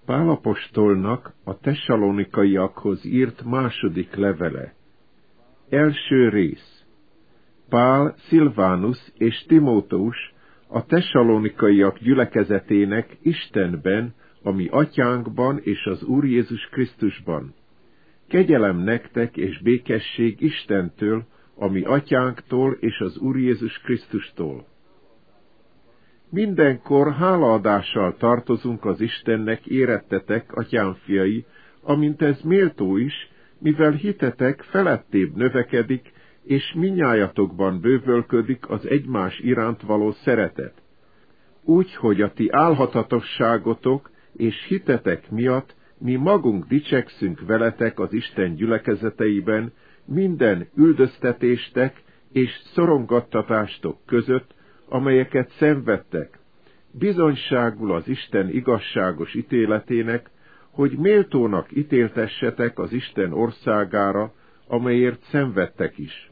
Pál apostolnak a Tesszalonikaiakhoz írt második levele. Első rész. Pál, Szilvánusz és Timóteus a tesszalonikaiak gyülekezetének Istenben, a mi atyánkban és az Úr Jézus Krisztusban. Kegyelem nektek és békesség Istentől, a mi atyánktól és az Úr Jézus Krisztustól. Mindenkor hálaadással tartozunk az Istennek, érettetek, atyám fiai, amint ez méltó is, mivel hitetek felettébb növekedik, és minnyájatokban bővölködik az egymás iránt való szeretet. Úgy, hogy a ti álhatatosságotok és hitetek miatt mi magunk dicsekszünk veletek az Isten gyülekezeteiben, minden üldöztetéstek és szorongattatástok között, amelyeket szenvedtek, bizonyságul az Isten igazságos ítéletének, hogy méltónak ítéltessetek az Isten országára, amelyért szenvedtek is.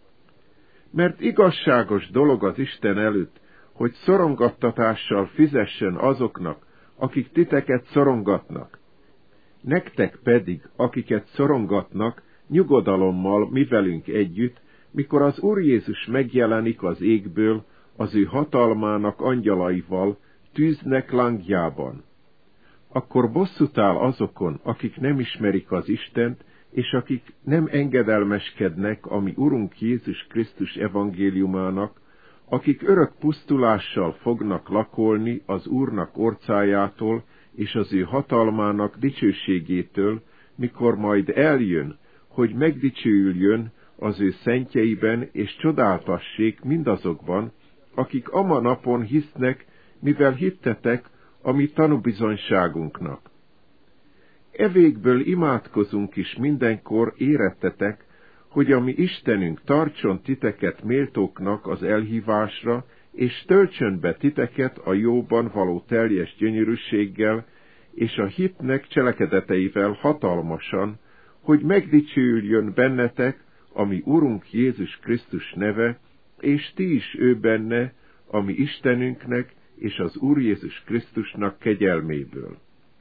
Mert igazságos dolog az Isten előtt, hogy szorongattatással fizessen azoknak, akik titeket szorongatnak. Nektek pedig, akiket szorongatnak, nyugodalommal mi velünk együtt, mikor az Úr Jézus megjelenik az égből, az ő hatalmának angyalaival, tűznek lángjában. Akkor bosszút áll azokon, akik nem ismerik az Istent, és akik nem engedelmeskednek a mi Urunk Jézus Krisztus evangéliumának, akik örök pusztulással fognak lakolni az Úrnak orcájától és az ő hatalmának dicsőségétől, mikor majd eljön, hogy megdicsőüljön az ő szentjeiben, és csodáltassék mindazokban, akik ama napon hisznek, mivel hittetek a mi tanúbizonyságunknak. Evégből imádkozunk is mindenkor, érettetek, hogy a mi Istenünk tartson titeket méltóknak az elhívásra, és töltsön be titeket a jóban való teljes gyönyörűséggel, és a hitnek cselekedeteivel hatalmasan, hogy megdicsőüljön bennetek a mi Urunk Jézus Krisztus neve, és ti is ő benne, a mi Istenünknek és az Úr Jézus Krisztusnak kegyelméből.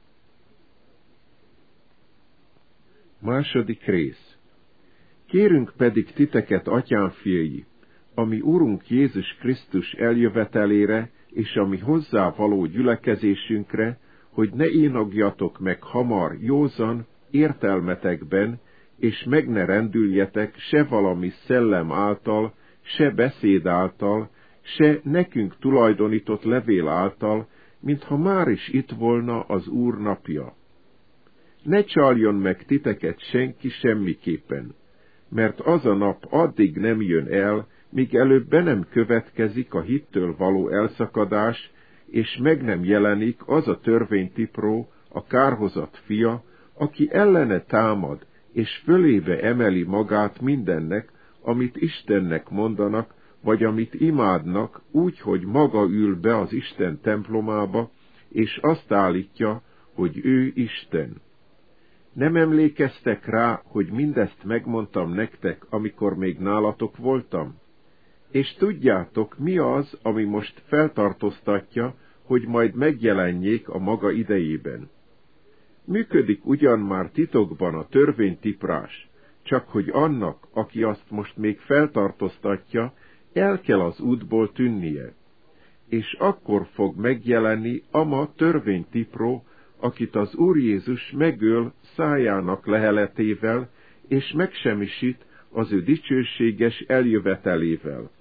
Második rész. Kérünk pedig titeket, atyám fiai, a mi Urunk Jézus Krisztus eljövetelére és a mi hozzá való gyülekezésünkre, hogy ne inogjatok meg hamar józan értelmetekben, és meg ne rendüljetek se valami szellem által, se beszéd által, se nekünk tulajdonított levél által, mintha már is itt volna az Úr napja. Ne csaljon meg titeket senki semmiképpen, mert az a nap addig nem jön el, míg előbb be nem következik a hittől való elszakadás, és meg nem jelenik az a törvénytipró, a kárhozat fia, aki ellene támad, és fölébe emeli magát mindennek, amit Istennek mondanak, vagy amit imádnak, úgy, hogy maga ül be az Isten templomába, és azt állítja, hogy ő Isten. Nem emlékeztek rá, hogy mindezt megmondtam nektek, amikor még nálatok voltam? És tudjátok, mi az, ami most feltartóztatja, hogy majd megjelenjék a maga idejében. Működik ugyan már titokban a törvénytiprás, csak hogy annak, aki azt most még feltartóztatja, el kell az útból tűnnie. És akkor fog megjelenni ama törvénytipró, akit az Úr Jézus megöl szájának leheletével, és megsemmisít az ő dicsőséges eljövetelével.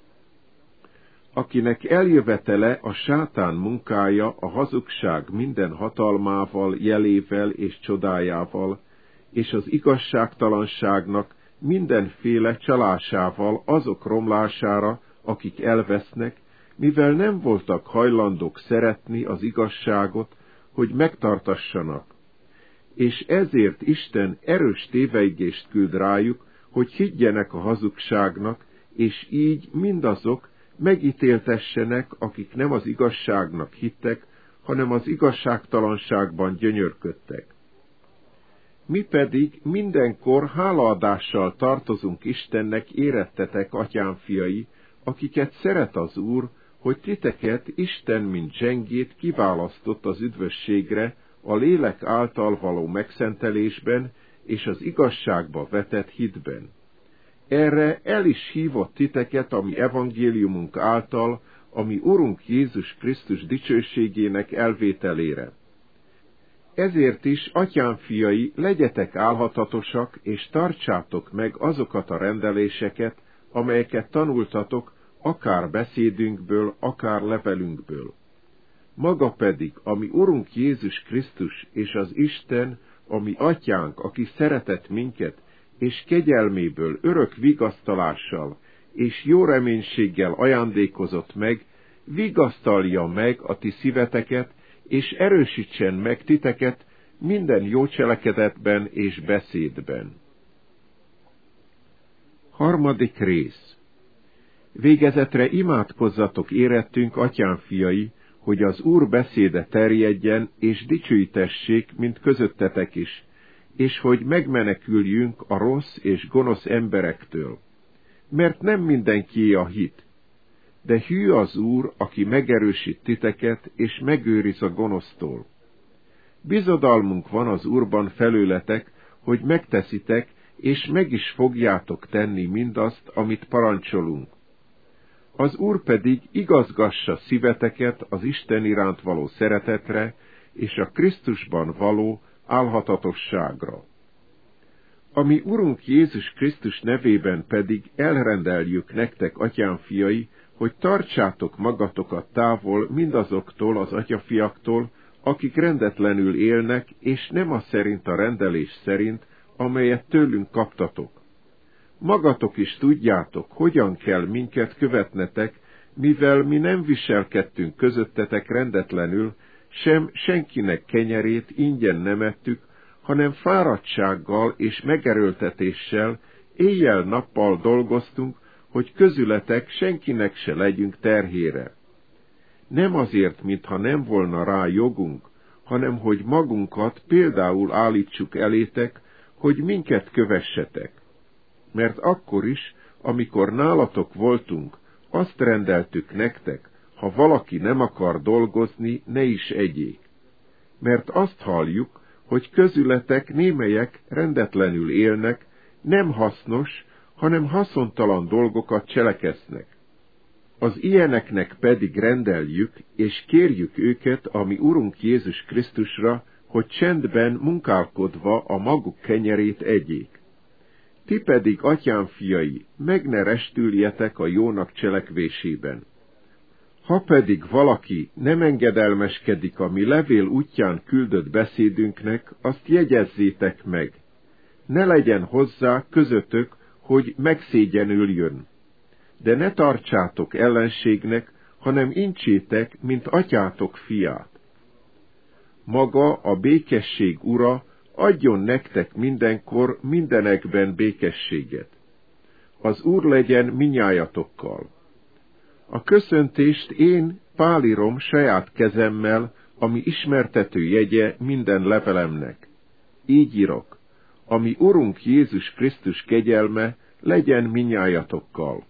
Akinek eljövetele a sátán munkája a hazugság minden hatalmával, jelével és csodájával, és az igazságtalanságnak mindenféle csalásával azok romlására, akik elvesznek, mivel nem voltak hajlandók szeretni az igazságot, hogy megtartassanak. És ezért Isten erős tévejgést küld rájuk, hogy higgyenek a hazugságnak, és így mindazok megítéltessenek, akik nem az igazságnak hittek, hanem az igazságtalanságban gyönyörködtek. Mi pedig mindenkor hálaadással tartozunk Istennek, érettetek, atyám fiai, akiket szeret az Úr, hogy titeket Isten, mint zsengét kiválasztott az üdvösségre, a lélek által való megszentelésben és az igazságba vetett hitben. Erre el is hívott titeket a mi evangéliumunk által, a mi Urunk Jézus Krisztus dicsőségének elvételére. Ezért is, atyám fiai, legyetek álhatatosak, és tartsátok meg azokat a rendeléseket, amelyeket tanultatok, akár beszédünkből, akár levelünkből. Maga pedig, ami Urunk Jézus Krisztus és az Isten, ami atyánk, aki szeretett minket, és kegyelméből örök vigasztalással és jó reménységgel ajándékozott meg, vigasztalja meg a ti szíveteket, és erősítsen meg titeket minden jó cselekedetben és beszédben. 3. rész. Végezetre imádkozzatok érettünk, atyám fiai, hogy az Úr beszéde terjedjen, és dicsőítessék, mint közöttetek is, és hogy megmeneküljünk a rossz és gonosz emberektől. Mert nem mindenkié a hit, de hű az Úr, aki megerősít titeket, és megőriz a gonosztól. Bizodalmunk van az Úrban felőletek, hogy megteszitek, és meg is fogjátok tenni mindazt, amit parancsolunk. Az Úr pedig igazgassa szíveteket az Isten iránt való szeretetre, és a Krisztusban való álhatatosságra. A mi Urunk Jézus Krisztus nevében pedig elrendeljük nektek, atyám fiai, hogy tartsátok magatokat távol mindazoktól az atyafiaktól, akik rendetlenül élnek, és nem az szerint a rendelés szerint, amelyet tőlünk kaptatok. Magatok is tudjátok, hogyan kell minket követnetek, mivel mi nem viselkedtünk közöttetek rendetlenül, sem senkinek kenyerét ingyen nem ettük, hanem fáradtsággal és megerőltetéssel éjjel-nappal dolgoztunk, hogy közületek senkinek se legyünk terhére. Nem azért, mintha nem volna rá jogunk, hanem hogy magunkat például állítsuk elétek, hogy minket kövessetek. Mert akkor is, amikor nálatok voltunk, azt rendeltük nektek, ha valaki nem akar dolgozni, ne is egyék. Mert azt halljuk, hogy közületek némelyek rendetlenül élnek, nem hasznos, hanem haszontalan dolgokat cseleksznek. Az ilyeneknek pedig rendeljük, és kérjük őket a mi Urunk Jézus Krisztusra, hogy csendben munkálkodva a maguk kenyerét egyék. Ti pedig, atyám fiai, meg ne restüljetek a jónak cselekvésében. Ha pedig valaki nem engedelmeskedik a mi levél útján küldött beszédünknek, azt jegyezzétek meg. Ne legyen hozzá közöttök, hogy megszégyenüljön. De ne tartsátok ellenségnek, hanem incsétek, mint atyátok fiát. Maga a békesség ura adjon nektek mindenkor, mindenekben békességet. Az Úr legyen minnyájatokkal. A köszöntést én, Pál írom saját kezemmel, ami ismertető jegye minden levelemnek. Így írok, ami Urunk Jézus Krisztus kegyelme legyen minnyájatokkal.